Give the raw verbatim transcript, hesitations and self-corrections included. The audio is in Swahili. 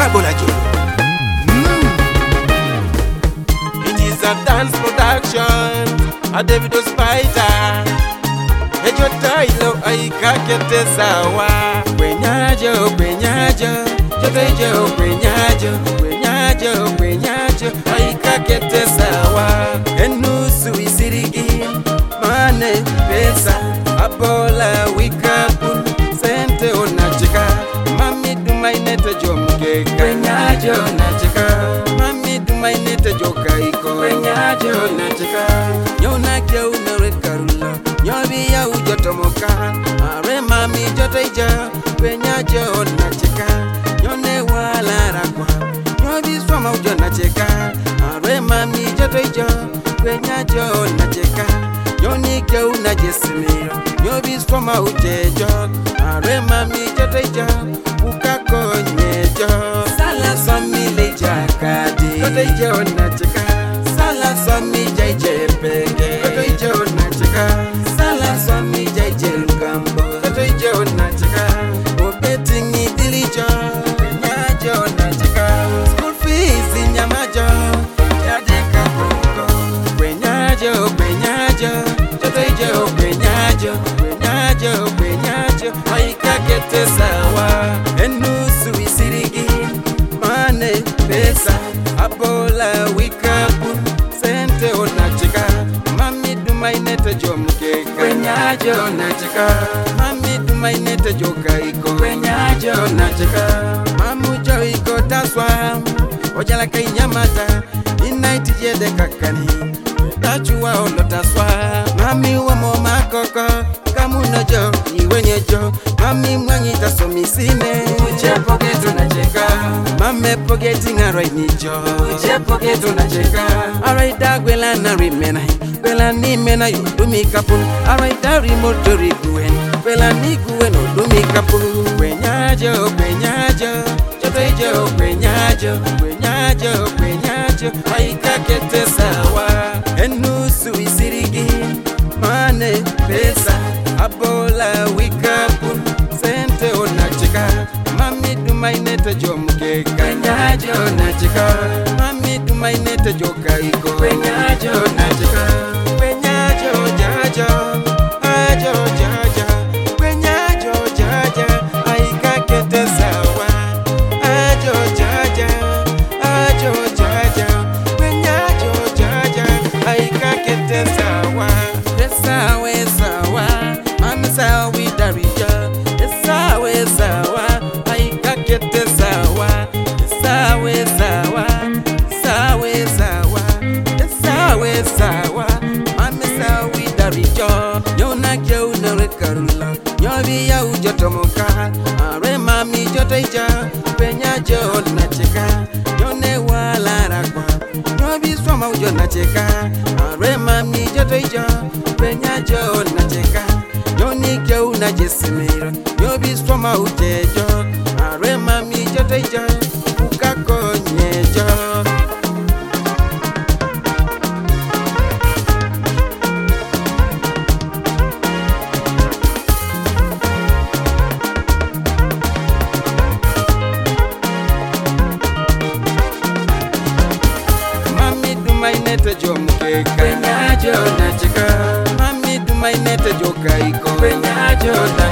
Bolajo. Mm. It is a dance production. A Davido Spider. Ejo tailo aikakete sawa. Kwenyajo, kwenyajo, jotejo, kwenyajo, kwenyajo, kwenyajo, aikakete sawa. Enusu isirigi, mane pesa, abola wikapun, sente onachika. Mami dumainete jomke, kwenyajo nachika. Mami dumainete joka iko, kwenyajo nachika. Nyona kia unarekarula, nyobi ya ujotomoka. Are mami joteja, kwenyajo nachika. Nyone wala rakwa, nyobi swama ujo nachika. Are mami joteja, kwenyajo nachika. Nyoni kia unajesimira, nyobi swama ujejo. Are mami joteja, ukako nyejo. Sala somi leja kadi, jotejo nachika. Sala somi jaije pege, jotejo nachika. Sala somi jaije ngambo, jotejo nachika. Obetingi dilijo, kwenyajo nachika. School fees nyamajo, jadeka kongo. Kwenyajo, kwenyajo, jotejo kwenyajo, kwenyajo, kwenyajo. Aikakete sawa, enusu isirigi, mane pesa, abola wikapu, sente onachika. Mami dumainete jomke, kwenyajo nachika. Mami dumainete joka iko, kwenyajo nachika. Mamu jo iko taswa, ojala kainyamata, inaiti jede kakani. Tachua olotaswa, mami wa moma koko, kamunojo, iwenyejo. Mami mwanyi tasomisine, uche poketu nacheka. Mame poketi ngarai nijo, uche poketu nacheka. Araida gwela na rimena, gwela ni mena yudumi kapun. Araida rimotori guen, gwela ni guen udumi kapun. Kwenyajo, kwenyajo, jotejo, kwenyajo, kwenyajo, kwenyajo. Aikakete sawa, enusu isirigi, mane pesa, abola wikapu, sente onachika. Mami dumainete jomke, kwenyajo nachika. Mami dumainete joka iko, kwenyajo nachika. Kwenyajo jaja, ajo jaja, kwenyajo jaja, aikakete sawa. Ajo jaja, ajo jaja, kwenyajo jaja, aikakete sawa. Esawe sawa, mami sawi darija. Esawe sawa, aikakete sawa. Esawe sawa, esawe sawa, esawe sawa, mami sawi darija. Nyona kia unarekarula, nyobi ya ujotomoka. Are mami joteja, kwenyajo nacheka. Nyone wala rakwa, nyobi swama ujo nacheka. Are mami joteja, kwenyajo nacheka. Nyoni kia unajesimira, nyobi swama ujejo. Are mami joteja, ukako nyejo. Mami dumainete jomke, kwenyajo nachika. Mami dumainete joka iko, kwenyajo nachika.